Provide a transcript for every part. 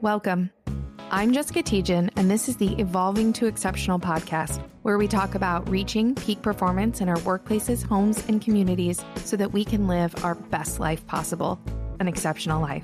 Welcome. I'm Jessica Tejan, and this is the Evolving to Exceptional podcast, where we talk about reaching peak performance in our workplaces, homes, and communities so that we can live our best life possible, an exceptional life.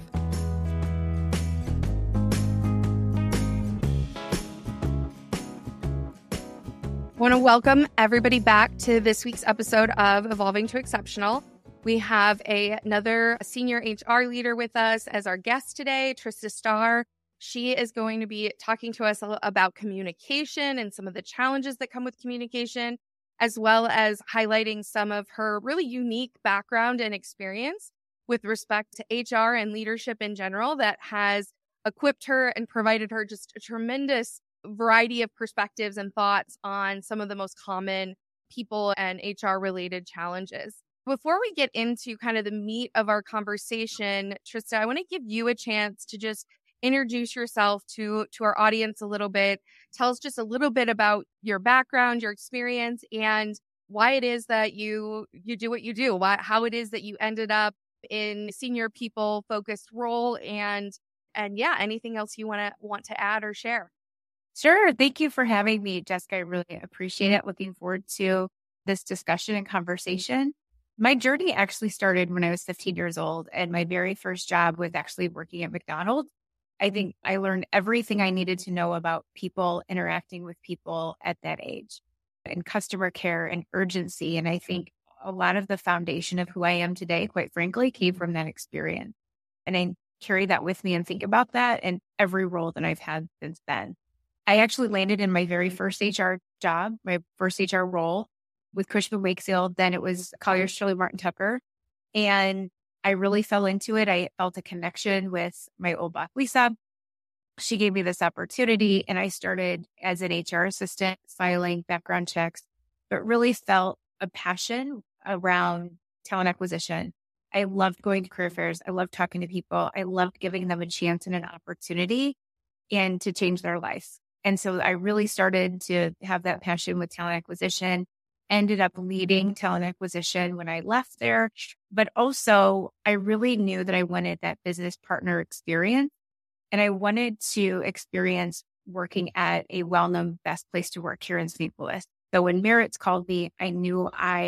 I want to welcome everybody back to this week's episode of Evolving to Exceptional. We have another senior HR leader with us as our guest today, Trista Starr. She is going to be talking to us about communication and some of the challenges that come with communication, as well as highlighting some of her really unique background and experience with respect to HR and leadership in general that has equipped her and provided her just a tremendous variety of perspectives and thoughts on some of the most common people and HR related challenges. Before we get into kind of the meat of our conversation, Trista, I want to give you a chance to just introduce yourself to our audience a little bit. Tell us just a little bit about your background, your experience, and why it is that you do what you do, how it is that you ended up in senior people focused role, and yeah, anything else you want to add or share. Sure. Thank you for having me, Jessica. I really appreciate it. Looking forward to this discussion and conversation. My journey actually started when I was 15 years old, and my very first job was actually working at McDonald's. I think I learned everything I needed to know about people, interacting with people at that age, and customer care and urgency. And I think a lot of the foundation of who I am today, quite frankly, came from that experience. And I carry that with me and think about that in every role that I've had since then. I actually landed in my very first HR job, my first HR role with Cushman & Wakefield. Then it was Colliers Shirley Martin Tucker. And I really fell into it. I felt a connection with my old boss, Lisa. She gave me this opportunity, and I started as an HR assistant, filing background checks, but really felt a passion around talent acquisition. I loved going to career fairs. I loved talking to people. I loved giving them a chance and an opportunity and to change their lives. And so I really started to have that passion with talent acquisition, ended up leading talent acquisition when I left there. But also, I really knew that I wanted that business partner experience. And I wanted to experience working at a well-known best place to work here in St. Louis. So when Merit's called me, I knew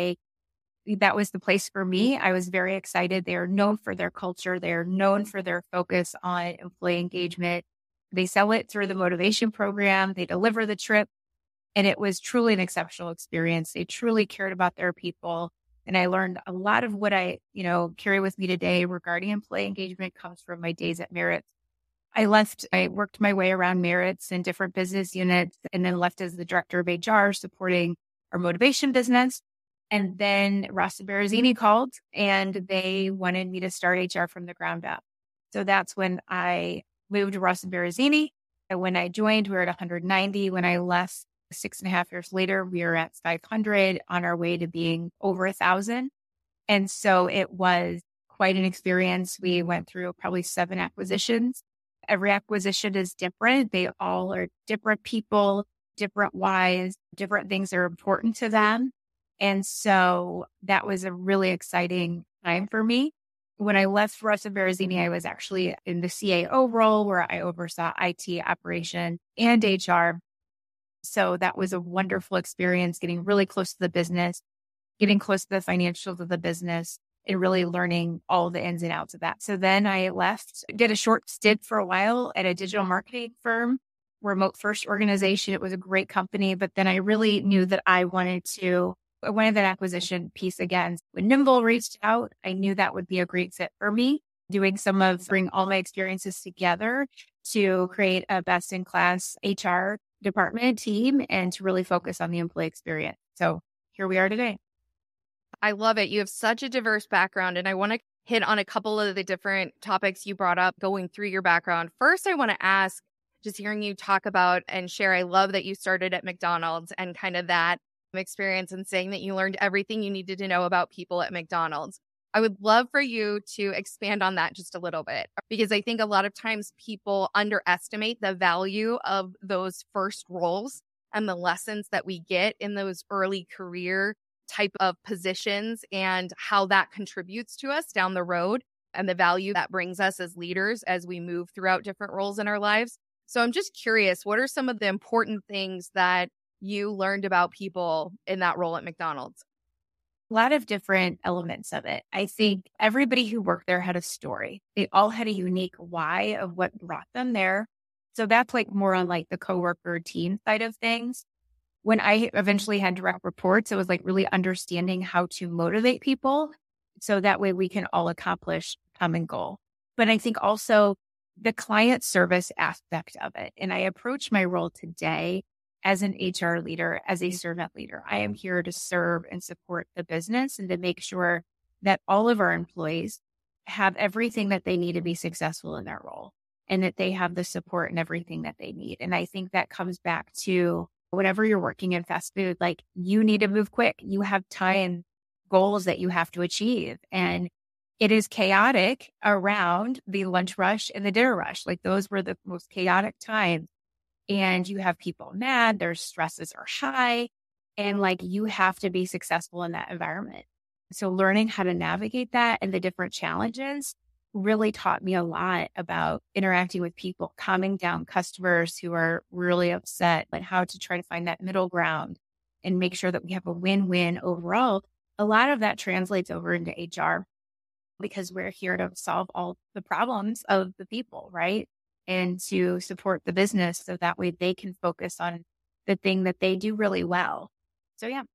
that was the place for me. I was very excited. They are known for their culture. They are known for their focus on employee engagement. They sell it through the motivation program. They deliver the trip. And it was truly an exceptional experience. They truly cared about their people. And I learned a lot of what I, carry with me today regarding employee engagement comes from my days at Merit's. I worked my way around Merit's in different business units, and then left as the director of HR supporting our motivation business. And then Rossa Berrezzini called, and they wanted me to start HR from the ground up. So that's when I moved to Rossa Berrezzini. And when I joined, we were at 190. When I left 6.5 years later, we were at 500, on our way to being over 1,000. And so it was quite an experience. We went through probably 7 acquisitions. Every acquisition is different. They all are different people, different whys, different things are important to them. And so that was a really exciting time for me. When I left Rossa Berrezzini, I was actually in the CAO role where I oversaw IT, operation, and HR. So that was a wonderful experience, getting really close to the business, getting close to the financials of the business, and really learning all the ins and outs of that. So then I left, did a short stint for a while at a digital marketing firm, remote first organization. It was a great company, but then I really knew that I wanted that acquisition piece again. When Nimble reached out, I knew that would be a great fit for me, bring all my experiences together to create a best-in-class HR department team and to really focus on the employee experience. So here we are today. I love it. You have such a diverse background, and I want to hit on a couple of the different topics you brought up going through your background. First, I want to ask, just hearing you talk about and share, I love that you started at McDonald's and kind of that experience and saying that you learned everything you needed to know about people at McDonald's. I would love for you to expand on that just a little bit, because I think a lot of times people underestimate the value of those first roles and the lessons that we get in those early career type of positions and how that contributes to us down the road and the value that brings us as leaders as we move throughout different roles in our lives. So I'm just curious, what are some of the important things that you learned about people in that role at McDonald's? A lot of different elements of it. I think everybody who worked there had a story. They all had a unique why of what brought them there. So that's like more on like the coworker team side of things. When I eventually had direct reports, it was like really understanding how to motivate people. So that way we can all accomplish common goal. But I think also the client service aspect of it. And I approach my role today as an HR leader, as a servant leader. I am here to serve and support the business and to make sure that all of our employees have everything that they need to be successful in their role and that they have the support and everything that they need. And I think that comes back to whenever you're working in fast food, like you need to move quick. You have time goals that you have to achieve. And it is chaotic around the lunch rush and the dinner rush. Like those were the most chaotic times. And you have people mad, their stresses are high, and like you have to be successful in that environment. So learning how to navigate that and the different challenges really taught me a lot about interacting with people, calming down customers who are really upset, like how to try to find that middle ground and make sure that we have a win-win overall. A lot of that translates over into HR because we're here to solve all the problems of the people, right? And to support the business so that way they can focus on the thing that they do really well. So, yeah.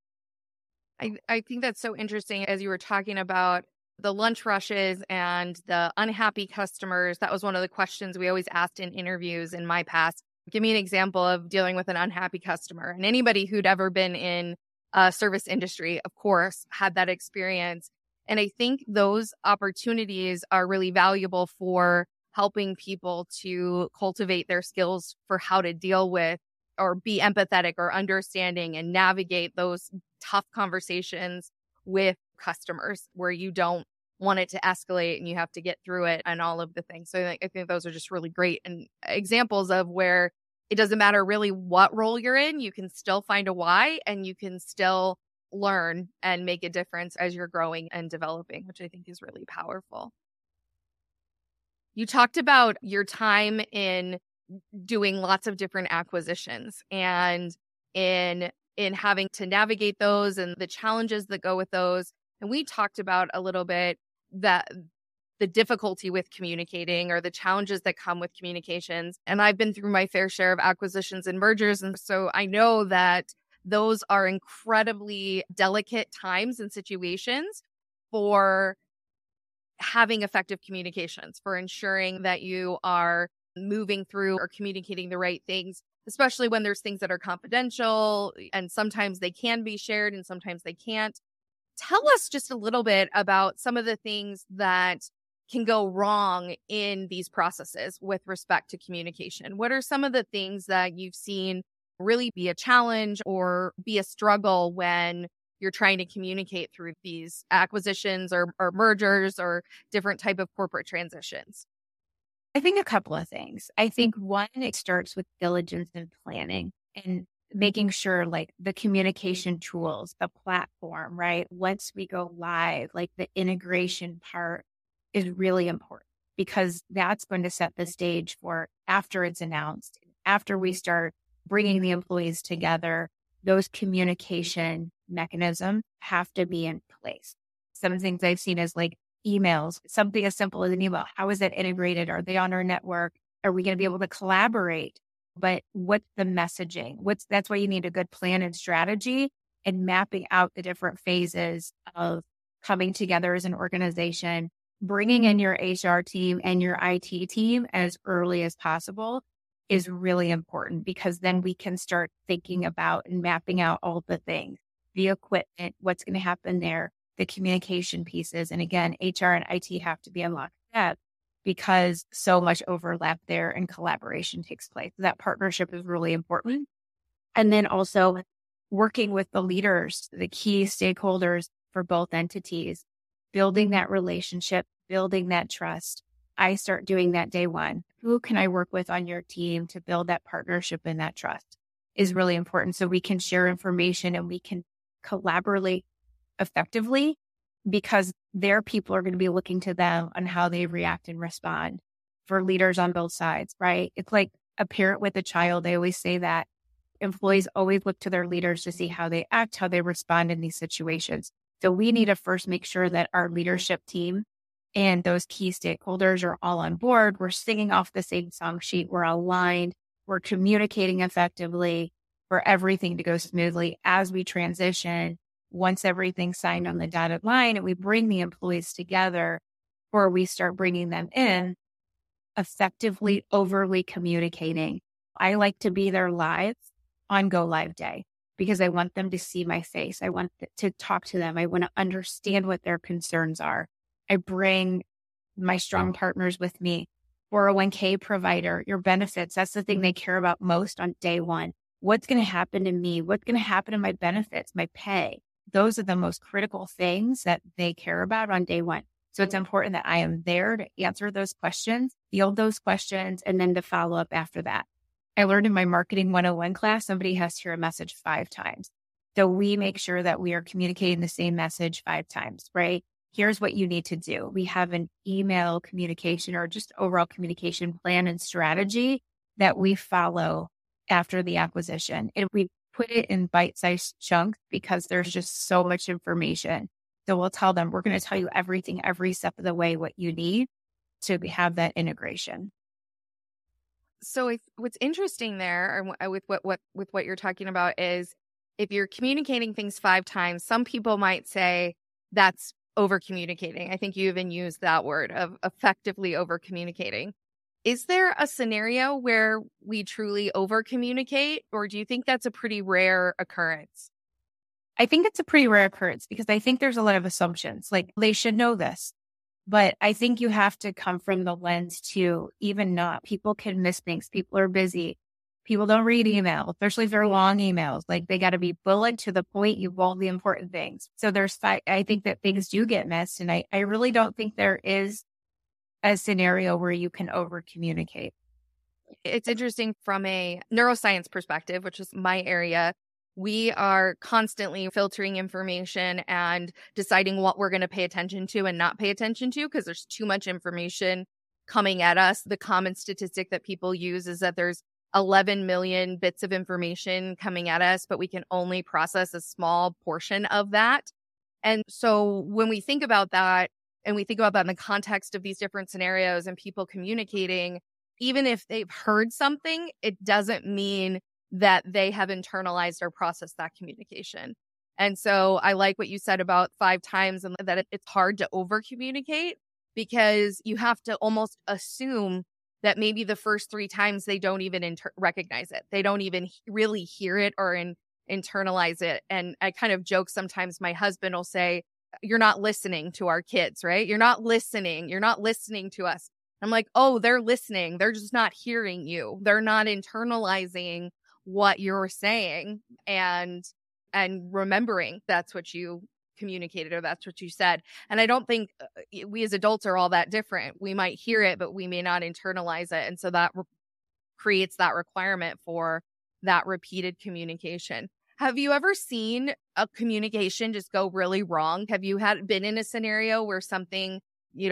I think that's so interesting as you were talking about the lunch rushes and the unhappy customers. That was one of the questions we always asked in interviews in my past. Give me an example of dealing with an unhappy customer. And anybody who'd ever been in a service industry, of course, had that experience. And I think those opportunities are really valuable for helping people to cultivate their skills for how to deal with or be empathetic or understanding and navigate those tough conversations with customers where you don't want it to escalate and you have to get through it and all of the things. So I think those are just really great and examples of where it doesn't matter really what role you're in, you can still find a why and you can still learn and make a difference as you're growing and developing, which I think is really powerful. You talked about your time in doing lots of different acquisitions and in having to navigate those and the challenges that go with those. And we talked about a little bit that the difficulty with communicating or the challenges that come with communications. And I've been through my fair share of acquisitions and mergers. And so I know that those are incredibly delicate times and situations for having effective communications, for ensuring that you are moving through or communicating the right things, especially when there's things that are confidential and sometimes they can be shared and sometimes they can't. Tell us just a little bit about some of the things that can go wrong in these processes with respect to communication. What are some of the things that you've seen really be a challenge or be a struggle when you're trying to communicate through these acquisitions or mergers or different type of corporate transitions? I think a couple of things. I think one, it starts with diligence and planning and making sure like the communication tools, the platform, right? Once we go live, like the integration part is really important because that's going to set the stage for after it's announced, after we start bringing the employees together, those communication mechanisms have to be in place. Some things I've seen is like emails, something as simple as an email. How is that integrated? Are they on our network? Are we going to be able to collaborate? But what's the messaging? That's why you need a good plan and strategy and mapping out the different phases of coming together as an organization, bringing in your HR team and your IT team as early as possible is really important because then we can start thinking about and mapping out all the things, the equipment, what's going to happen there, the communication pieces. And again, HR and IT have to be in lockstep because so much overlap there and collaboration takes place. That partnership is really important. And then also working with the leaders, the key stakeholders for both entities, building that relationship, building that trust. I start doing that day one. Who can I work with on your team to build that partnership and that trust is really important so we can share information and we can collaborate effectively because their people are going to be looking to them on how they react and respond for leaders on both sides, right? It's like a parent with a child. They always say that employees always look to their leaders to see how they act, how they respond in these situations. So we need to first make sure that our leadership team and those key stakeholders are all on board. We're singing off the same song sheet. We're aligned. We're communicating effectively for everything to go smoothly as we transition. Once everything's signed on the dotted line and we bring the employees together, or we start bringing them in, effectively overly communicating. I like to be there live on go live day because I want them to see my face. I want to talk to them. I want to understand what their concerns are. I bring my strong partners with me. 401k provider, your benefits. That's the thing they care about most on day one. What's going to happen to me? What's going to happen to my benefits, my pay? Those are the most critical things that they care about on day one. So it's important that I am there to answer those questions, field those questions, and then to follow up after that. I learned in my marketing 101 class, somebody has to hear a message 5 times. So we make sure that we are communicating the same message 5 times, right? Here's what you need to do. We have an email communication or just overall communication plan and strategy that we follow after the acquisition. And we put it in bite-sized chunks because there's just so much information. So we'll tell them, we're going to tell you everything, every step of the way, what you need to have that integration. So what's interesting there with what you're talking about is if you're communicating things 5 times, some people might say that's over communicating. I think you even used that word of effectively over communicating. Is there a scenario where we truly over communicate, or do you think that's a pretty rare occurrence? I think it's a pretty rare occurrence because I think there's a lot of assumptions, like they should know this. But I think you have to come from the lens to even not. People can miss things. People are busy. People don't read emails, especially if they're long emails. Like they got to be bullet to the point. You bold the important things. So I think that things do get missed. And I really don't think there is a scenario where you can over communicate. It's interesting from a neuroscience perspective, which is my area. We are constantly filtering information and deciding what we're going to pay attention to and not pay attention to because there's too much information coming at us. The common statistic that people use is that there's 11 million bits of information coming at us, but we can only process a small portion of that. And so when we think about that, and we think about that in the context of these different scenarios and people communicating, even if they've heard something, it doesn't mean that they have internalized or processed that communication. And so I like what you said about 5 times and that it's hard to over communicate because you have to almost assume that maybe the first 3 times they don't even recognize it. They don't even really hear it or internalize it. And I kind of joke sometimes my husband will say, you're not listening to our kids, right? You're not listening. You're not listening to us. I'm like, oh, they're listening. They're just not hearing you. They're not internalizing what you're saying and remembering that's what you communicated or that's what you said. And I don't think we as adults are all that different. We might hear it, but we may not internalize it. And so that creates that requirement for that repeated communication. Have you ever seen a communication just go really wrong? Have you been in a scenario where something,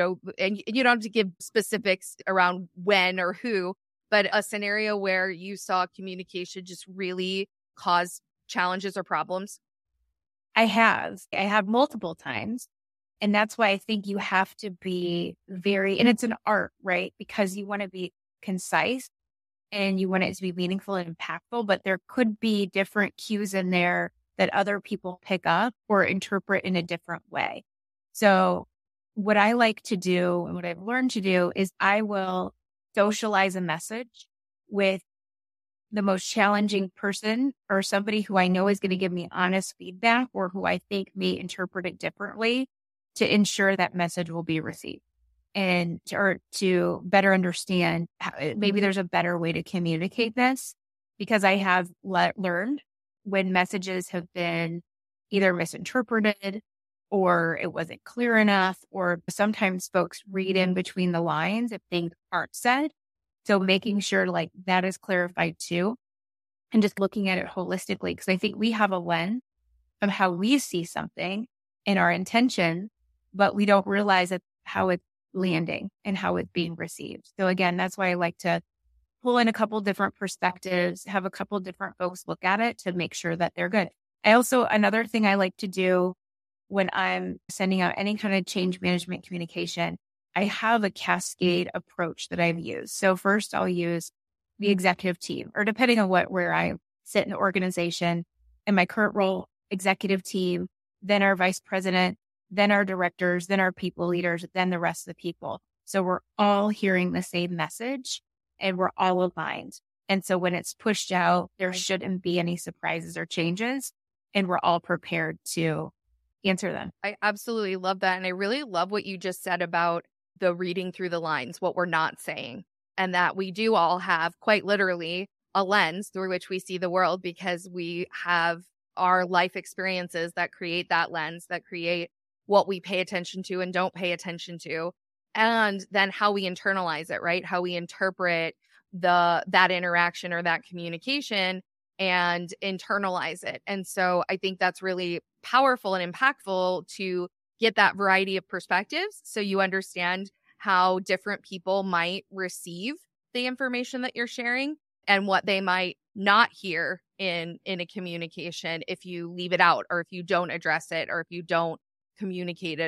and you don't have to give specifics around when or who, but a scenario where you saw communication just really cause challenges or problems? I have multiple times. And that's why I think you have to be and it's an art, right? Because you want to be concise and you want it to be meaningful and impactful, but there could be different cues in there that other people pick up or interpret in a different way. So what I like to do and what I've learned to do is I will socialize a message with the most challenging person or somebody who I know is going to give me honest feedback or who I think may interpret it differently to ensure that message will be received and to better understand how, maybe there's a better way to communicate this because I have learned when messages have been either misinterpreted or it wasn't clear enough, or sometimes folks read in between the lines if things aren't said. So making sure like that is clarified too, and just looking at it holistically, because I think we have a lens of how we see something and our intention but we don't realize how it's landing and how it's being received. So again, that's why I like to pull in a couple different perspectives, have a couple different folks look at it to make sure that they're good. Another thing I like to do when I'm sending out any kind of change management communication, I have a cascade approach that I've used. So first I'll use the executive team, or depending on where I sit in the organization, in my current role, executive team, then our vice president, then our directors, then our people leaders, then the rest of the people. So we're all hearing the same message and we're all aligned. And so when it's pushed out, there shouldn't be any surprises or changes, and we're all prepared to answer them. I absolutely love that. And I really love what you just said about the reading through the lines, what we're not saying, and that we do all have quite literally a lens through which we see the world, because we have our life experiences that create that lens, that create what we pay attention to and don't pay attention to. And then how we internalize it, right? How we interpret that interaction or that communication and internalize it. And so I think that's really powerful and impactful to get that variety of perspectives, so you understand how different people might receive the information that you're sharing and what they might not hear in a communication if you leave it out, or if you don't address it, or if you don't communicate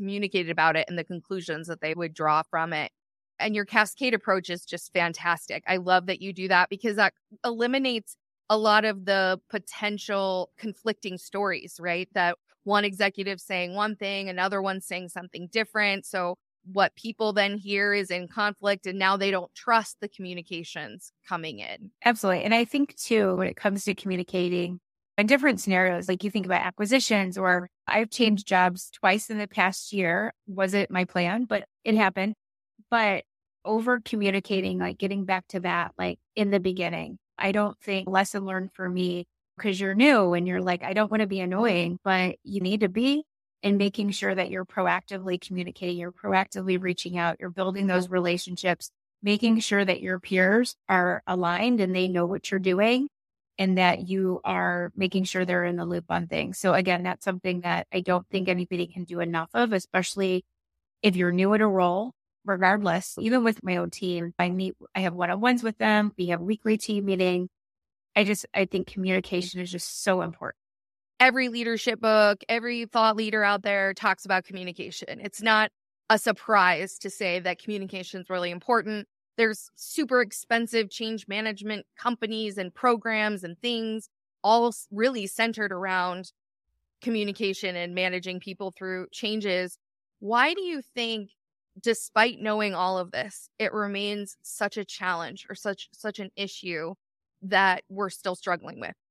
about it and the conclusions that they would draw from it. And your cascade approach is just fantastic. I love that you do that, because that eliminates a lot of the potential conflicting stories, right? That one executive saying one thing, another one saying something different. So what people then hear is in conflict, and now they don't trust the communications coming in. Absolutely. And I think too, when it comes to communicating in different scenarios, like you think about acquisitions, or I've changed jobs twice in the past year. Wasn't my plan, but it happened. But over communicating, like getting back to that, like in the beginning, I don't think lesson learned for me, because you're new and you're like, I don't want to be annoying, but you need to be, and making sure that you're proactively communicating, you're proactively reaching out, you're building those relationships, making sure that your peers are aligned and they know what you're doing, and that you are making sure they're in the loop on things. So again, that's something that I don't think anybody can do enough of, especially if you're new in a role. Regardless, even with my own team, I have one-on-ones with them. We have weekly team meeting. I think communication is just so important. Every leadership book, every thought leader out there talks about communication. It's not a surprise to say that communication is really important. There's super expensive change management companies and programs and things, all really centered around communication and managing people through changes. Why do you think, despite knowing all of this, it remains such a challenge or such an issue that we're still struggling with?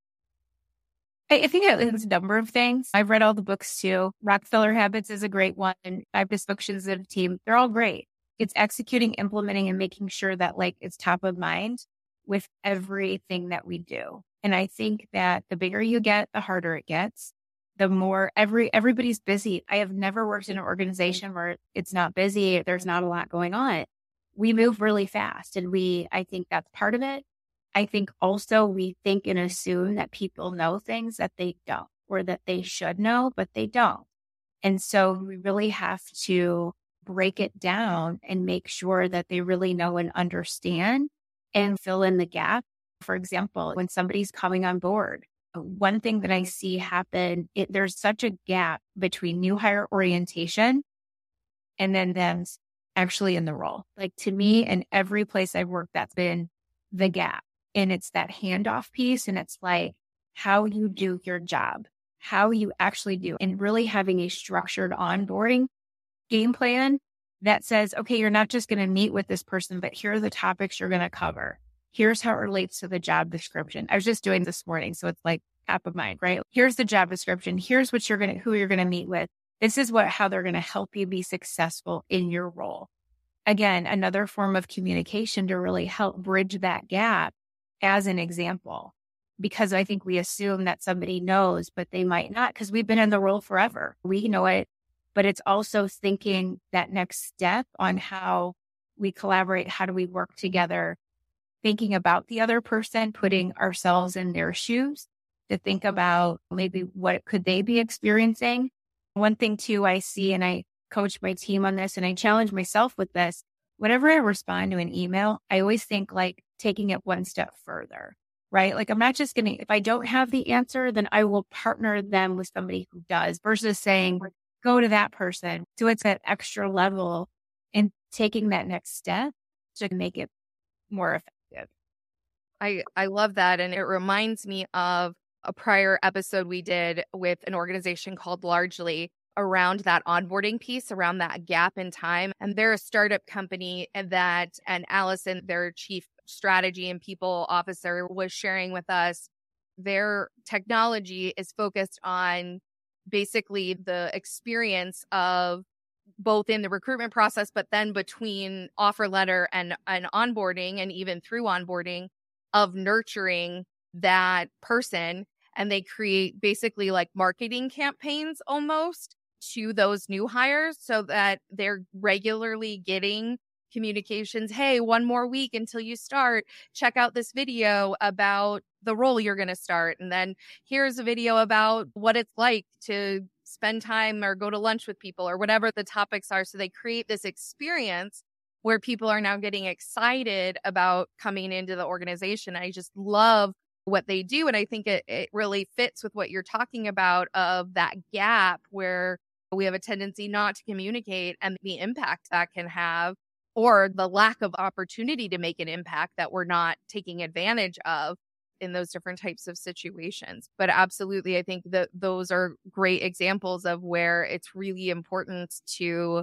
I think it's a number of things. I've read all the books too. Rockefeller Habits is a great one, and 5 Dysfunctions of a Team. They're all great. It's executing, implementing, and making sure that like it's top of mind with everything that we do. And I think that the bigger you get, the harder it gets. The more everybody's busy. I have never worked in an organization where it's not busy. There's not a lot going on. We move really fast, and I think that's part of it. I think also we think and assume that people know things that they don't, or that they should know, but they don't. And so we really have to break it down and make sure that they really know and understand and fill in the gap. For example, when somebody's coming on board, one thing that I see happen, there's such a gap between new hire orientation and then them actually in the role. Like to me, in every place I've worked, that's been the gap. And it's that handoff piece. And it's like how you do your job, how you actually do, and really having a structured onboarding game plan that says, okay, you're not just going to meet with this person, but here are the topics you're going to cover. Here's how it relates to the job description. I was just doing this morning, so it's like top of mind, right? Here's the job description. Here's what who you're going to meet with. This is how they're going to help you be successful in your role. Again, another form of communication to really help bridge that gap as an example, because I think we assume that somebody knows, but they might not, because we've been in the role forever. We know it, but it's also thinking that next step on how we collaborate, how do we work together, thinking about the other person, putting ourselves in their shoes to think about maybe what could they be experiencing. One thing too I see, and I coach my team on this and I challenge myself with this. Whenever I respond to an email, I always think like taking it one step further, right? Like I'm not just going to, if I don't have the answer, then I will partner them with somebody who does versus saying, go to that person. So it's that extra level and taking that next step to make it more effective. I love that. And it reminds me of a prior episode we did with an organization called Largely around that onboarding piece, around that gap in time. And they're a startup company and Allison, their chief strategy and people officer, was sharing with us their technology is focused on basically the experience of both in the recruitment process, but then between offer letter and onboarding and even through onboarding of nurturing that person. And they create basically like marketing campaigns almost to those new hires so that they're regularly getting communications. Hey, one more week until you start. Check out this video about the role you're going to start. And then here's a video about what it's like to spend time or go to lunch with people or whatever the topics are. So they create this experience where people are now getting excited about coming into the organization. I just love what they do. And I think it really fits with what you're talking about of that gap where we have a tendency not to communicate and the impact that can have, or the lack of opportunity to make an impact that we're not taking advantage of in those different types of situations. But absolutely, I think that those are great examples of where it's really important to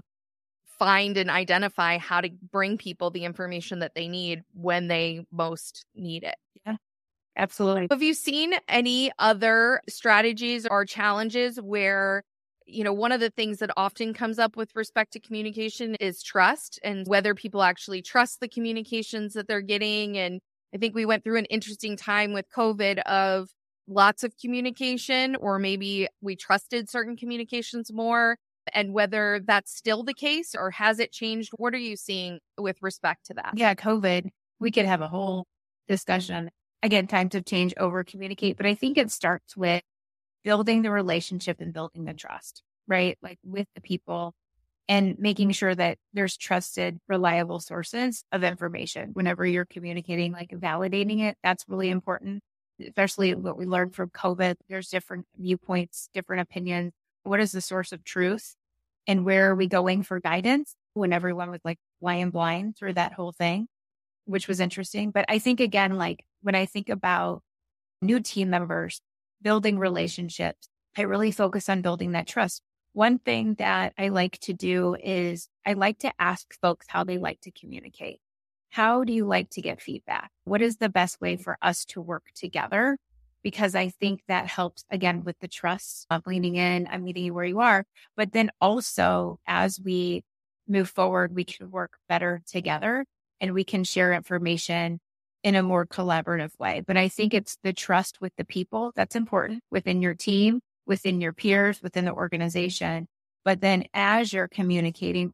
find and identify how to bring people the information that they need when they most need it. Yeah, absolutely. Have you seen any other strategies or challenges where, one of the things that often comes up with respect to communication is trust and whether people actually trust the communications that they're getting? And I think we went through an interesting time with COVID of lots of communication, or maybe we trusted certain communications more, and whether that's still the case or has it changed? What are you seeing with respect to that? Yeah, COVID, we could have a whole discussion. Again, times have changed, over communicate, but I think it starts with building the relationship and building the trust, right? Like with the people and making sure that there's trusted, reliable sources of information. Whenever you're communicating, like validating it, that's really important, especially what we learned from COVID. There's different viewpoints, different opinions. What is the source of truth and where are we going for guidance when everyone was like flying blind through that whole thing, which was interesting. But I think, again, like when I think about new team members, building relationships, I really focus on building that trust. One thing that I like to do is I like to ask folks how they like to communicate. How do you like to get feedback? What is the best way for us to work together? Because I think that helps, again, with the trust of leaning in, I'm meeting you where you are. But then also, as we move forward, we can work better together and we can share information in a more collaborative way. But I think it's the trust with the people that's important within your team, within your peers, within the organization. But then as you're communicating,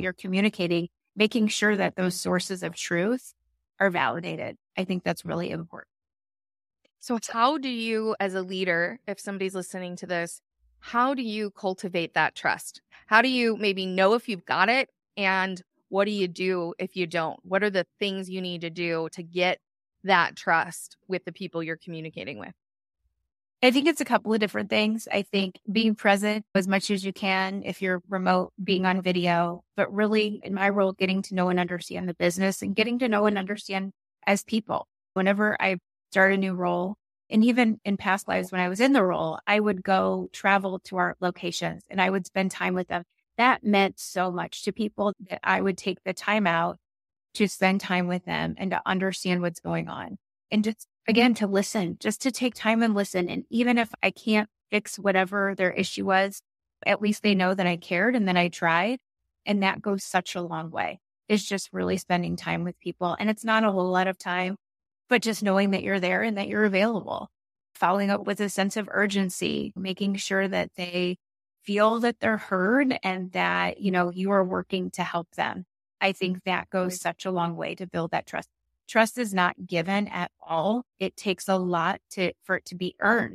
making sure that those sources of truth are validated. I think that's really important. So how do you, as a leader, if somebody's listening to this, how do you cultivate that trust? How do you maybe know if you've got it? And what do you do if you don't? What are the things you need to do to get that trust with the people you're communicating with? I think it's a couple of different things. I think being present as much as you can, if you're remote, being on video, but really in my role, getting to know and understand the business and getting to know and understand as people. Whenever I start a new role, and even in past lives when I was in the role, I would go travel to our locations and I would spend time with them. That meant so much to people that I would take the time out to spend time with them and to understand what's going on. And just, again, to listen, just to take time and listen. And even if I can't fix whatever their issue was, at least they know that I cared and that I tried. And that goes such a long way. It's just really spending time with people. And it's not a whole lot of time, but just knowing that you're there and that you're available. Following up with a sense of urgency, making sure that they feel that they're heard and that, you are working to help them. I think that goes such a long way to build that trust. Trust is not given at all. It takes a lot for it to be earned.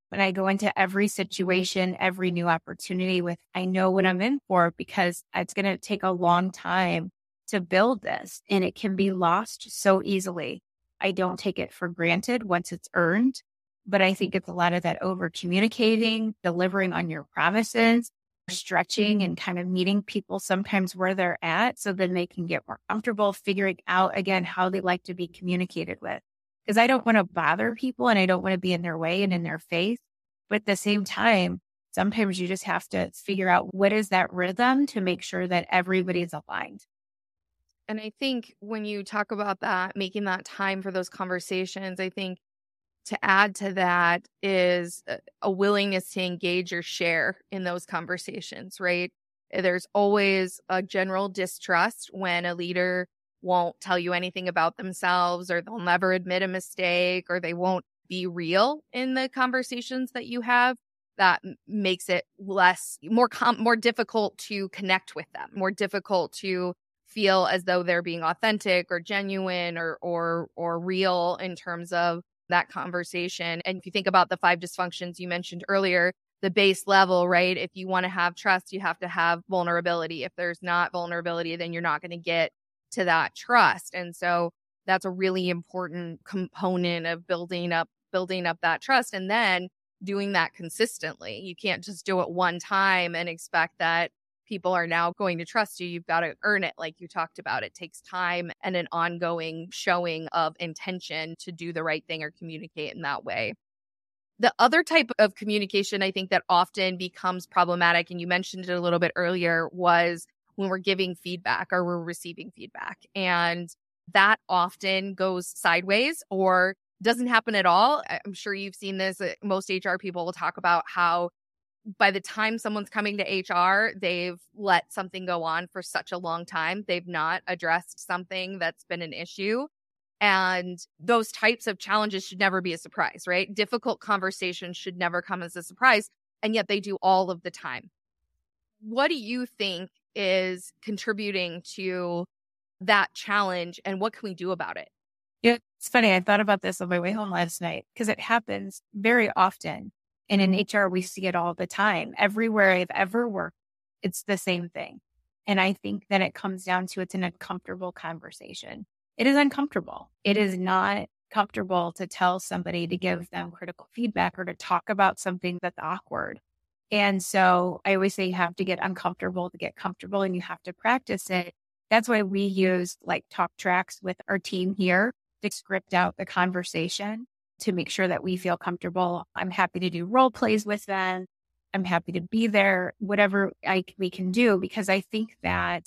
But I go into every situation, every new opportunity with, I know what I'm in for because it's going to take a long time to build this and it can be lost so easily. I don't take it for granted once it's earned, but I think it's a lot of that over communicating, delivering on your promises, stretching and kind of meeting people sometimes where they're at so then they can get more comfortable figuring out again how they like to be communicated with. Because I don't want to bother people and I don't want to be in their way and in their face. But at the same time, sometimes you just have to figure out what is that rhythm to make sure that everybody's aligned. And I think when you talk about that, making that time for those conversations, I think to add to that is a willingness to engage or share in those conversations, right? There's always a general distrust when a leader won't tell you anything about themselves, or they'll never admit a mistake, or they won't be real in the conversations that you have. That makes it more difficult to connect with them, more difficult to feel as though they're being authentic or genuine or real in terms of that conversation. And if you think about the 5 dysfunctions you mentioned earlier, the base level, right? If you want to have trust, you have to have vulnerability. If there's not vulnerability, then you're not going to get to that trust. And so that's a really important component of building up that trust, and then doing that consistently. You can't just do it one time and expect that people are now going to trust you. You've got to earn it, like you talked about. It takes time and an ongoing showing of intention to do the right thing or communicate in that way. The other type of communication I think that often becomes problematic, and you mentioned it a little bit earlier, was when we're giving feedback or we're receiving feedback. And that often goes sideways or doesn't happen at all. I'm sure you've seen this. Most HR people will talk about how by the time someone's coming to HR, they've let something go on for such a long time. They've not addressed something that's been an issue. And those types of challenges should never be a surprise, right? Difficult conversations should never come as a surprise. And yet they do all of the time. What do you think is contributing to that challenge, and what can we do about it? Yeah, it's funny. I thought about this on my way home last night because it happens very often. And in HR, we see it all the time. Everywhere I've ever worked, it's the same thing. And I think that it comes down to it's an uncomfortable conversation. It is uncomfortable. It is not comfortable to tell somebody to give them critical feedback or to talk about something that's awkward. And so I always say you have to get uncomfortable to get comfortable, and you have to practice it. That's why we use like talk tracks with our team here to script out the conversation to make sure that we feel comfortable. I'm happy to do role plays with them. I'm happy to be there, whatever we can do, because I think that,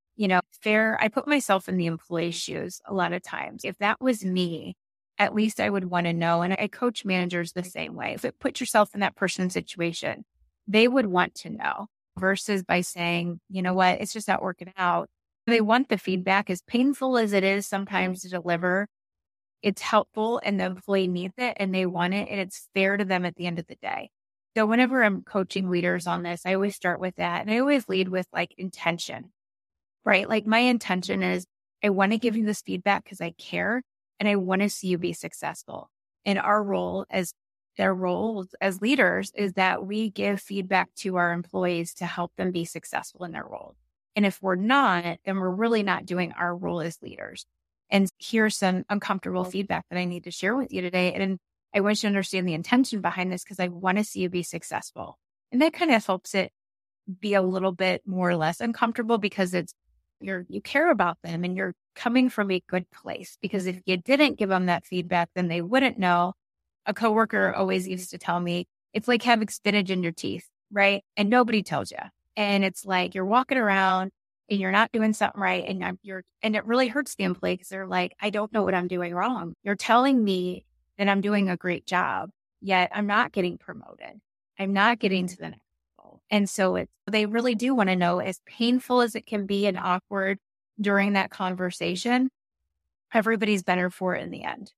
I put myself in the employee's shoes a lot of times. If that was me, at least I would want to know. And I coach managers the same way. If it put yourself in that person's situation, they would want to know versus by saying, you know what, it's just not working out. They want the feedback, as painful as it is sometimes to deliver. It's helpful and the employee needs it and they want it, and it's fair to them at the end of the day. So whenever I'm coaching leaders on this, I always start with that. And I always lead with like intention, right? Like my intention is I want to give you this feedback because I care and I want to see you be successful. And our role as their roles as leaders is that we give feedback to our employees to help them be successful in their role. And if we're not, then we're really not doing our role as leaders. And here's some uncomfortable feedback that I need to share with you today. And I want you to understand the intention behind this because I want to see you be successful. And that kind of helps it be a little bit more or less uncomfortable because you care about them and you're coming from a good place. Because if you didn't give them that feedback, then they wouldn't know. A coworker always used to tell me, it's like having spinach in your teeth, right? And nobody tells you. And it's like you're walking around and you're not doing something right. And it really hurts the employee because they're like, I don't know what I'm doing wrong. You're telling me that I'm doing a great job, yet I'm not getting promoted. I'm not getting to the next level. And so they really do want to know, as painful as it can be and awkward during that conversation, everybody's better for it in the end.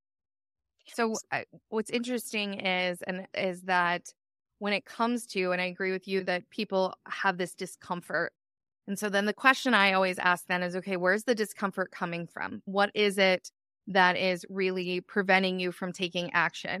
So what's interesting is that when it comes to, and I agree with you that people have this discomfort. And so then the question I always ask then is, okay, where's the discomfort coming from? What is it that is really preventing you from taking action?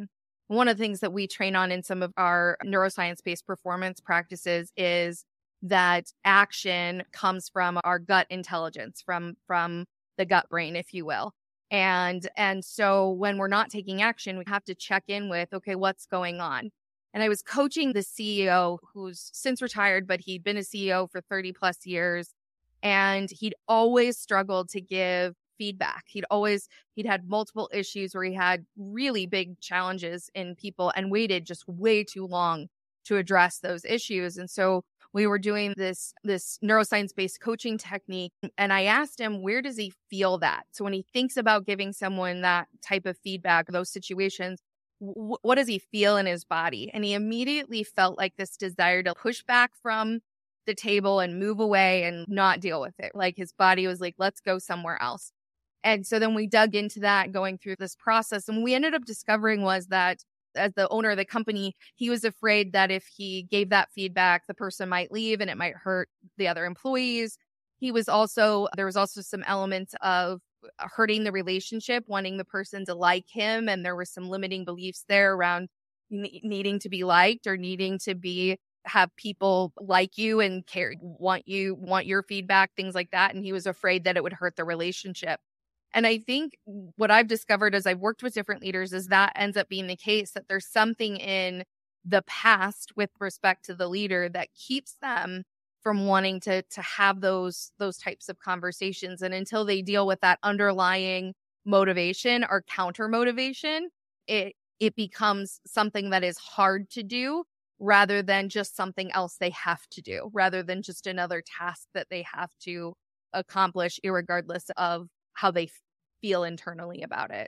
One of the things that we train on in some of our neuroscience-based performance practices is that action comes from our gut intelligence, from the gut brain, if you will. And so when we're not taking action, we have to check in with, okay, what's going on? And I was coaching the CEO who's since retired, but he'd been a CEO for 30 plus years. And he'd always struggled to give feedback. He'd had multiple issues where he had really big challenges in people and waited just way too long to address those issues. And so we were doing this neuroscience-based coaching technique. And I asked him, where does he feel that? So when he thinks about giving someone that type of feedback, those situations, what does he feel in his body? And he immediately felt like this desire to push back from the table and move away and not deal with it. Like his body was like, let's go somewhere else. And so then we dug into that going through this process. And we ended up discovering was that as the owner of the company, he was afraid that if he gave that feedback, the person might leave and it might hurt the other employees. There was also some elements of hurting the relationship, wanting the person to like him. And there were some limiting beliefs there around needing to be liked or needing to have people like you and want your feedback, things like that. And he was afraid that it would hurt the relationship. And I think what I've discovered as I've worked with different leaders is that ends up being the case, that there's something in the past with respect to the leader that keeps them from wanting to have those types of conversations. And until they deal with that underlying motivation or counter motivation, it becomes something that is hard to do rather than just something else they have to do, rather than just another task that they have to accomplish, irregardless of how they feel internally about it.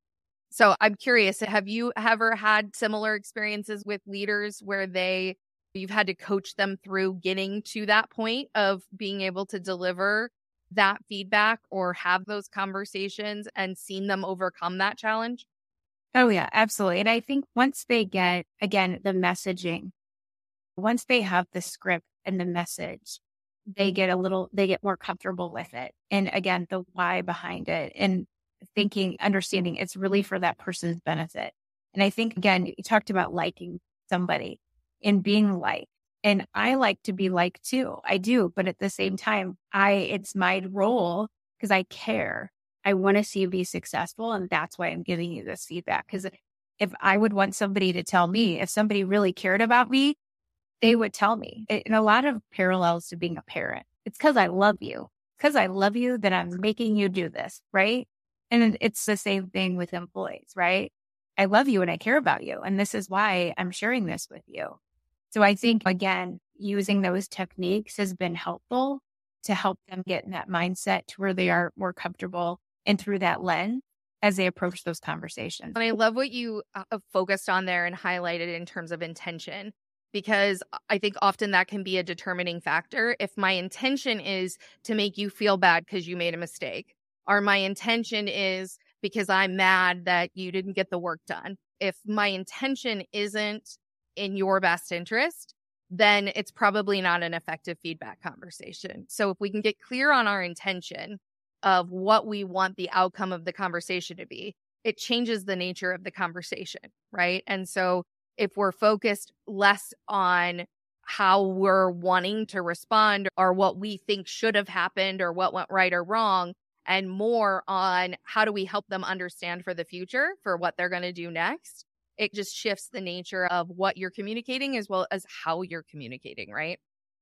So I'm curious, have you ever had similar experiences with leaders where you've had to coach them through getting to that point of being able to deliver that feedback or have those conversations and seen them overcome that challenge? Oh, yeah, absolutely. And I think once they get, again, the messaging, once they have the script and the message, they get more comfortable with it. And again, the why behind it and understanding it's really for that person's benefit. And I think, again, you talked about liking somebody and being liked. And I like to be liked too. I do. But at the same time, it's my role because I care. I want to see you be successful. And that's why I'm giving you this feedback. Because if I would want somebody to tell me, if somebody really cared about me, they would tell me. And a lot of parallels to being a parent. It's because I love you. Because I love you that I'm making you do this, right? And it's the same thing with employees, right? I love you and I care about you. And this is why I'm sharing this with you. So I think, again, using those techniques has been helpful to help them get in that mindset to where they are more comfortable and through that lens as they approach those conversations. And I love what you focused on there and highlighted in terms of intention, because I think often that can be a determining factor. If my intention is to make you feel bad because you made a mistake, or my intention is because I'm mad that you didn't get the work done, if my intention isn't in your best interest, then it's probably not an effective feedback conversation. So if we can get clear on our intention of what we want the outcome of the conversation to be, it changes the nature of the conversation, right? And so if we're focused less on how we're wanting to respond or what we think should have happened or what went right or wrong, and more on how do we help them understand for the future for what they're going to do next, it just shifts the nature of what you're communicating as well as how you're communicating, right?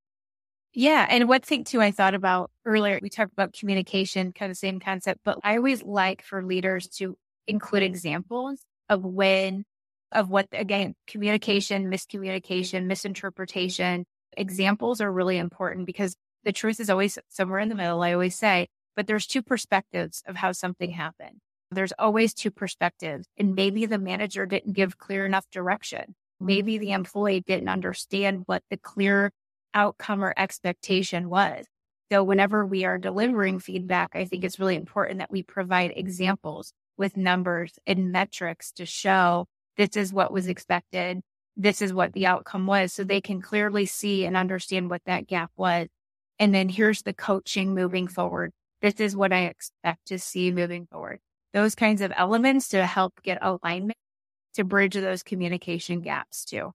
Yeah. And one thing too, I thought about earlier, we talked about communication, kind of same concept, but I always like for leaders to include examples of what, again, communication, miscommunication, misinterpretation. Examples are really important because the truth is always somewhere in the middle, I always say, but there's two perspectives of how something happened. There's always two perspectives. And maybe the manager didn't give clear enough direction. Maybe the employee didn't understand what the clear outcome or expectation was. So whenever we are delivering feedback, I think it's really important that we provide examples with numbers and metrics to show this is what was expected. This is what the outcome was. So they can clearly see and understand what that gap was. And then here's the coaching moving forward. This is what I expect to see moving forward. Those kinds of elements to help get alignment to bridge those communication gaps too.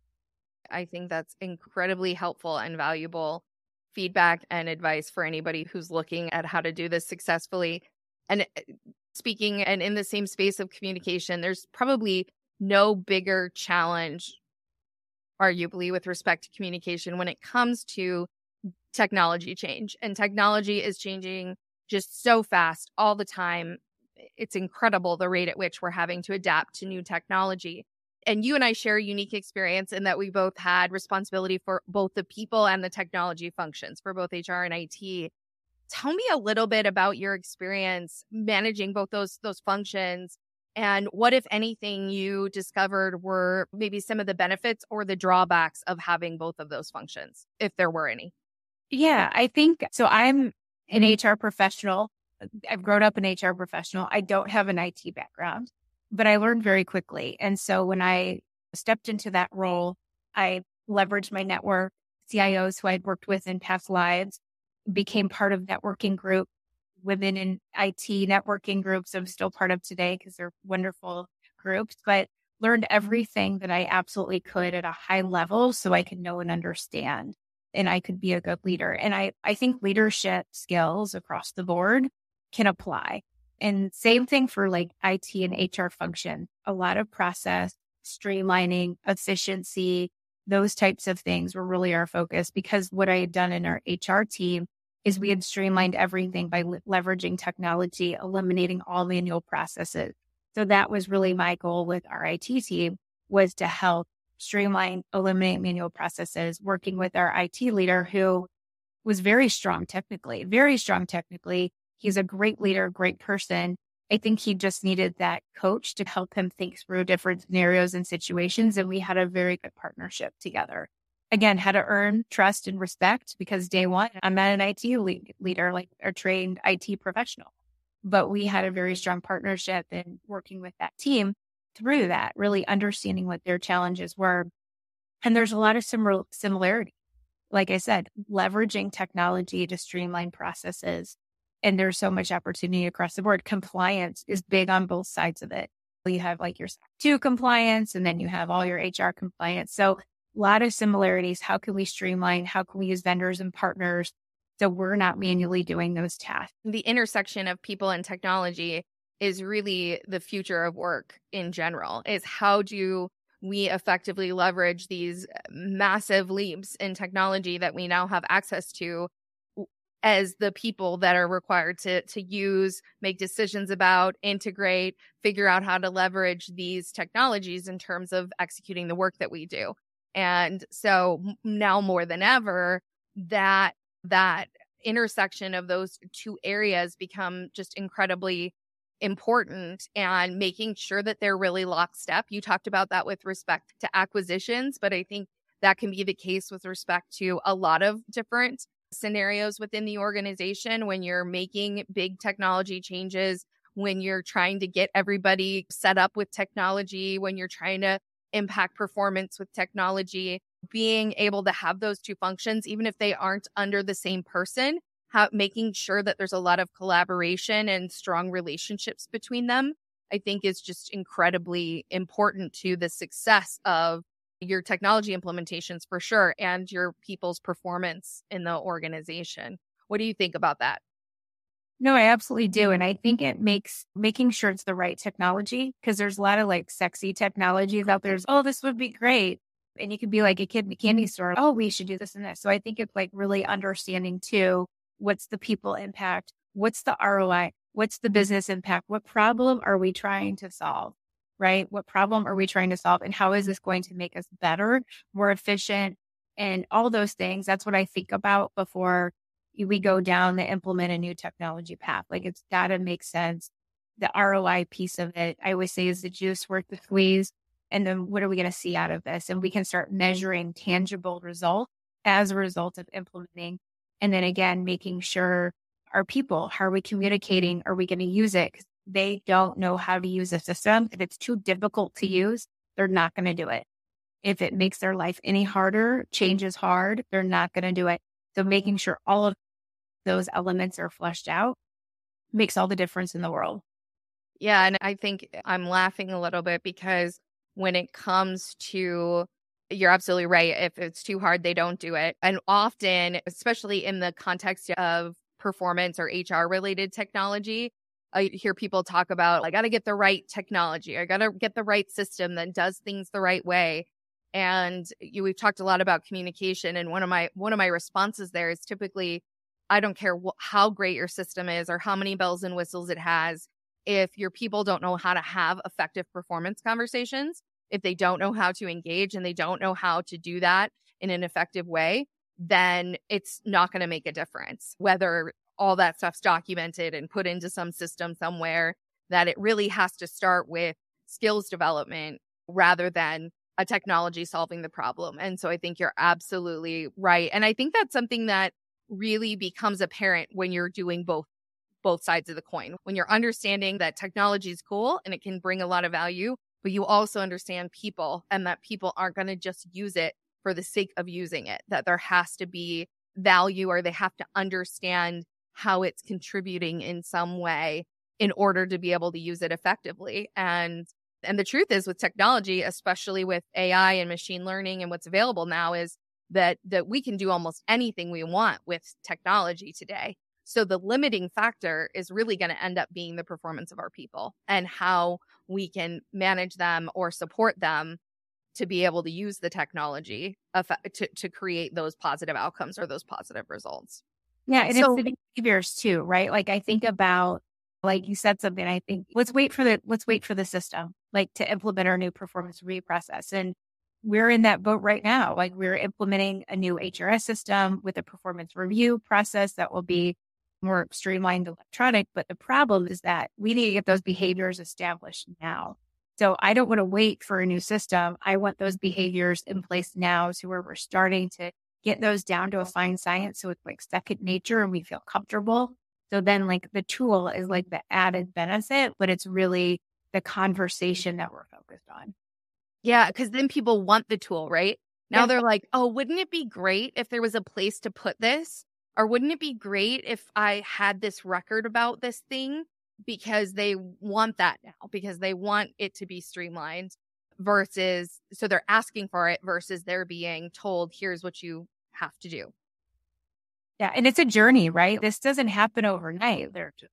I think that's incredibly helpful and valuable feedback and advice for anybody who's looking at how to do this successfully. And speaking and in the same space of communication, there's probably no bigger challenge, arguably, with respect to communication when it comes to technology change. And technology is changing just so fast all the time. It's incredible the rate at which we're having to adapt to new technology. And you and I share a unique experience in that we both had responsibility for both the people and the technology functions for both HR and IT. Tell me a little bit about your experience managing both those functions, and what, if anything, you discovered were maybe some of the benefits or the drawbacks of having both of those functions, if there were any. Yeah, I think so. I'm an HR professional. I've grown up an HR professional. I don't have an IT background, but I learned very quickly. And so when I stepped into that role, I leveraged my network, CIOs who I'd worked with in past lives, became part of networking group, women in IT networking groups I'm still part of today because they're wonderful groups, but learned everything that I absolutely could at a high level so I could know and understand and I could be a good leader. And I think leadership skills across the board can apply. And same thing for like IT and HR function, a lot of process, streamlining, efficiency, those types of things were really our focus, because what I had done in our HR team is we had streamlined everything by leveraging technology, eliminating all manual processes. So that was really my goal with our IT team, was to help streamline, eliminate manual processes, working with our IT leader who was very strong technically. He's a great leader, great person. I think he just needed that coach to help him think through different scenarios and situations. And we had a very good partnership together. Again, had to earn trust and respect, because day one, I'm not an IT leader, like a trained IT professional. But we had a very strong partnership in working with that team through that, really understanding what their challenges were. And there's a lot of similarity. Like I said, leveraging technology to streamline processes. And there's so much opportunity across the board. Compliance is big on both sides of it. You have like your SOC 2 compliance, and then you have all your HR compliance. So a lot of similarities. How can we streamline? How can we use vendors and partners so we're not manually doing those tasks? The intersection of people and technology is really the future of work in general, is how do we effectively leverage these massive leaps in technology that we now have access to as the people that are required to use, make decisions about, integrate, figure out how to leverage these technologies in terms of executing the work that we do. And so now more than ever, that intersection of those two areas become just incredibly important, and making sure that they're really lockstep. You talked about that with respect to acquisitions, but I think that can be the case with respect to a lot of different scenarios within the organization when you're making big technology changes, when you're trying to get everybody set up with technology, when you're trying to impact performance with technology. Being able to have those two functions, even if they aren't under the same person, making sure that there's a lot of collaboration and strong relationships between them, I think is just incredibly important to the success of your technology implementations for sure, and your people's performance in the organization. What do you think about that? No, I absolutely do. And I think it makes making sure it's the right technology, because there's a lot of like sexy technologies out there. Oh, this would be great. And you could be like a kid in a candy store. Oh, we should do this and this. So I think it's like really understanding too, what's the people impact? What's the ROI? What's the business impact? What problem are we trying to solve? Right? What problem are we trying to solve? And how is this going to make us better, more efficient, and all those things? That's what I think about before we go down the implement a new technology path. Like, it's got to make sense. The ROI piece of it, I always say, is the juice worth the squeeze? And then what are we going to see out of this? And we can start measuring tangible results as a result of implementing. And then again, making sure our people, how are we communicating? Are we going to use it? Because they don't know how to use a system. If it's too difficult to use, they're not going to do it. If it makes their life any harder, change is hard, they're not going to do it. So making sure all of those elements are fleshed out makes all the difference in the world. Yeah. And I think I'm laughing a little bit because when it comes to, you're absolutely right. If it's too hard, they don't do it. And often, especially in the context of performance or HR related technology, I hear people talk about, I got to get the right technology. I got to get the right system that does things the right way. And we've talked a lot about communication. And one of my responses there is typically, I don't care how great your system is or how many bells and whistles it has. If your people don't know how to have effective performance conversations, if they don't know how to engage and they don't know how to do that in an effective way, then it's not going to make a difference. Whether all that stuff's documented and put into some system somewhere, that it really has to start with skills development rather than a technology solving the problem. And so I think you're absolutely right. And I think that's something that really becomes apparent when you're doing both sides of the coin. When you're understanding that technology is cool and it can bring a lot of value, but you also understand people and that people aren't going to just use it for the sake of using it, that there has to be value or they have to understand how it's contributing in some way in order to be able to use it effectively. And the truth is, with technology, especially with AI and machine learning and what's available now, is that we can do almost anything we want with technology today. So the limiting factor is really going to end up being the performance of our people and how we can manage them or support them to be able to use the technology to create those positive outcomes or those positive results. Yeah. And so, it's the behaviors too, right? Like I think about, like you said something, I think let's wait for the system, like to implement our new performance review process. And we're in that boat right now. Like we're implementing a new HRS system with a performance review process that will be more streamlined electronic. But the problem is that we need to get those behaviors established now. So I don't want to wait for a new system. I want those behaviors in place now, so where we're starting to get those down to a fine science. So it's like second nature and we feel comfortable. So then like the tool is like the added benefit, but it's really the conversation that we're focused on. Yeah, because then people want the tool, right? Now they're like, oh, wouldn't it be great if there was a place to put this? Or wouldn't it be great if I had this record about this thing? Because they want that now, because they want it to be streamlined versus, so they're asking for it versus they're being told, here's what you have to do. Yeah. And it's a journey, right? This doesn't happen overnight.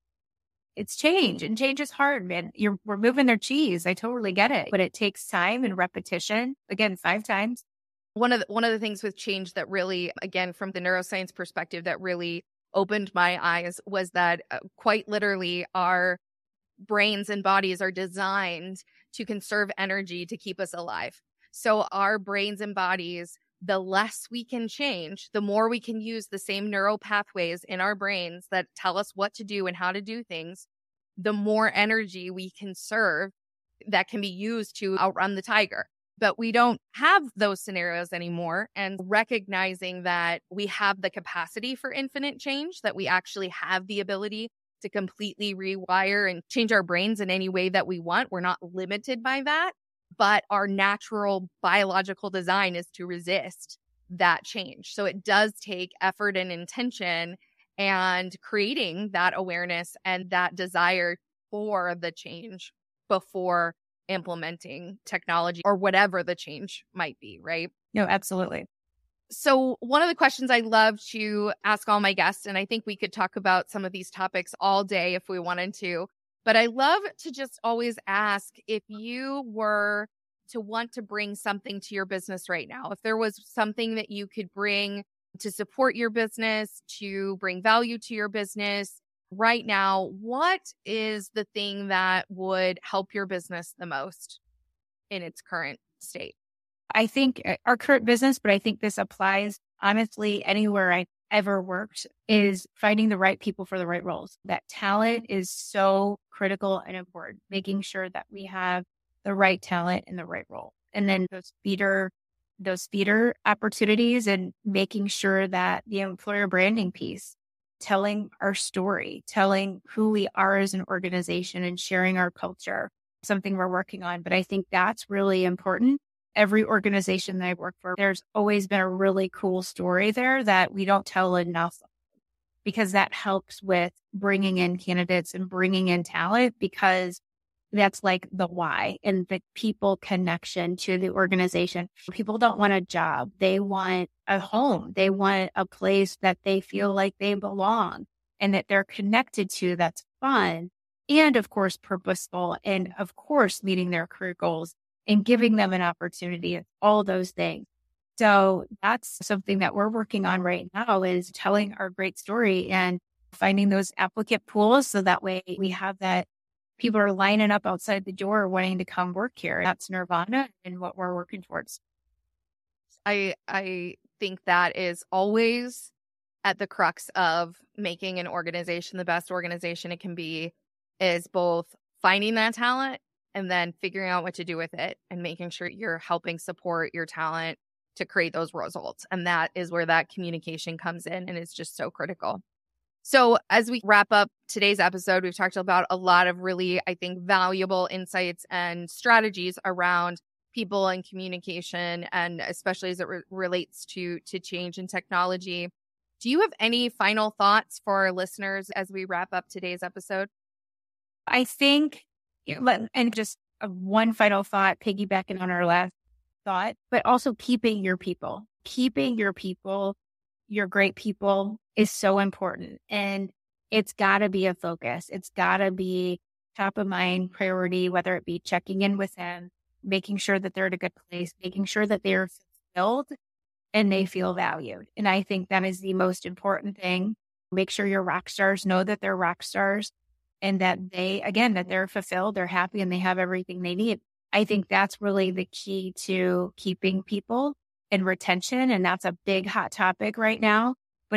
It's change, and change is hard, man. We're moving their cheese. I totally get it, but it takes time and repetition. Again, 5 times. One of the things with change that really, again, from the neuroscience perspective, that really opened my eyes was that quite literally our brains and bodies are designed to conserve energy to keep us alive. So our brains and bodies, the less we can change, the more we can use the same neural pathways in our brains that tell us what to do and how to do things, the more energy we conserve that can be used to outrun the tiger. But we don't have those scenarios anymore. And recognizing that we have the capacity for infinite change, that we actually have the ability to completely rewire and change our brains in any way that we want. We're not limited by that. But our natural biological design is to resist that change. So it does take effort and intention and creating that awareness and that desire for the change before implementing technology or whatever the change might be, right? No, absolutely. So one of the questions I love to ask all my guests, and I think we could talk about some of these topics all day if we wanted to, but I love to just always ask, if you were to want to bring something to your business right now, if there was something that you could bring to support your business, to bring value to your business right now, what is the thing that would help your business the most in its current state? I think our current business, but I think this applies honestly anywhere I ever worked, is finding the right people for the right roles. That talent is so critical and important, making sure that we have the right talent in the right role. And then those feeder opportunities, and making sure that the employer branding piece, telling our story, telling who we are as an organization and sharing our culture, something we're working on. But I think that's really important. Every organization that I've worked for, there's always been a really cool story there that we don't tell enough, because that helps with bringing in candidates and bringing in talent, because That's like the why and the people connection to the organization. People don't want a job. They want a home. They want a place that they feel like they belong and that they're connected to, that's fun. And of course, purposeful. And of course, meeting their career goals and giving them an opportunity, all those things. So that's something that we're working on right now, is telling our great story and finding those applicant pools. So that way we have that people are lining up outside the door wanting to come work here. That's Nirvana and what we're working towards. I think that is always at the crux of making an organization the best organization it can be, is both finding that talent and then figuring out what to do with it and making sure you're helping support your talent to create those results. And that is where that communication comes in, and it's just so critical. So as we wrap up today's episode, we've talked about a lot of really, I think, valuable insights and strategies around people and communication, and especially as it relates to change and technology. Do you have any final thoughts for our listeners as we wrap up today's episode? I think, and just one final thought, piggybacking on our last thought, but also keeping your people, your great people is so important. And it's got to be a focus. It's got to be top of mind priority, whether it be checking in with them, making sure that they're at a good place, making sure that they're fulfilled and they feel valued. And I think that is the most important thing. Make sure your rock stars know that they're rock stars and that that they're fulfilled, they're happy, and they have everything they need. I think that's really the key to keeping people and retention. And that's a big hot topic right now, but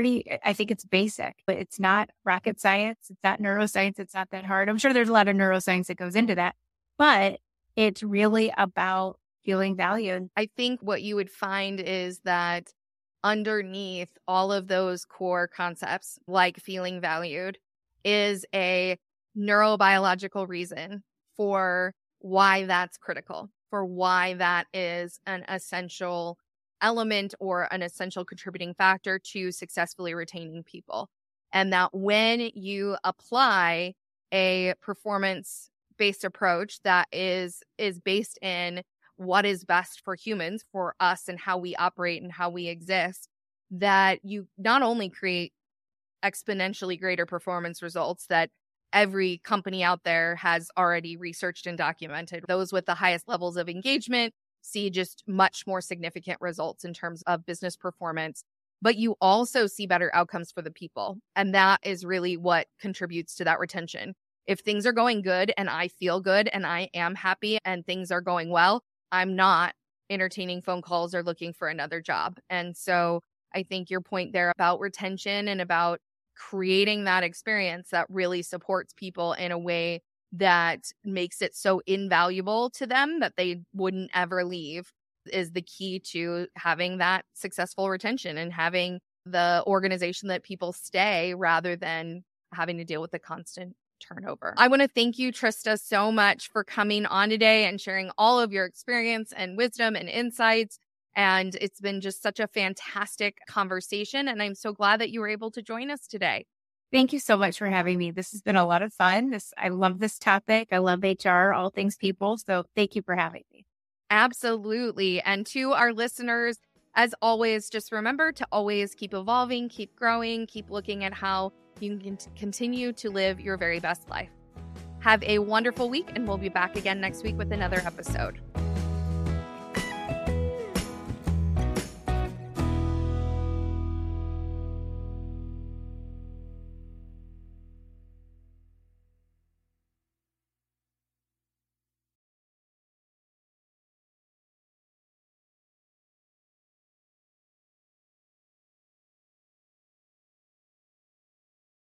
I think it's basic, but it's not rocket science. It's not neuroscience. It's not that hard. I'm sure there's a lot of neuroscience that goes into that, but it's really about feeling valued. I think what you would find is that underneath all of those core concepts, like feeling valued, is a neurobiological reason for why that's critical, for why that is an essential element or an essential contributing factor to successfully retaining people. And that when you apply a performance-based approach that is based in what is best for humans, for us, and how we operate and how we exist, that you not only create exponentially greater performance results that every company out there has already researched and documented. Those with the highest levels of engagement see just much more significant results in terms of business performance, but you also see better outcomes for the people. And that is really what contributes to that retention. If things are going good and I feel good and I am happy and things are going well, I'm not entertaining phone calls or looking for another job. And so I think your point there about retention and about creating that experience that really supports people in a way that makes it so invaluable to them that they wouldn't ever leave is the key to having that successful retention and having the organization that people stay rather than having to deal with the constant turnover. I want to thank you, Trista, so much for coming on today and sharing all of your experience and wisdom and insights. And it's been just such a fantastic conversation. And I'm so glad that you were able to join us today. Thank you so much for having me. This has been a lot of fun. I love this topic. I love HR, all things people. So thank you for having me. Absolutely. And to our listeners, as always, just remember to always keep evolving, keep growing, keep looking at how you can continue to live your very best life. Have a wonderful week, and we'll be back again next week with another episode.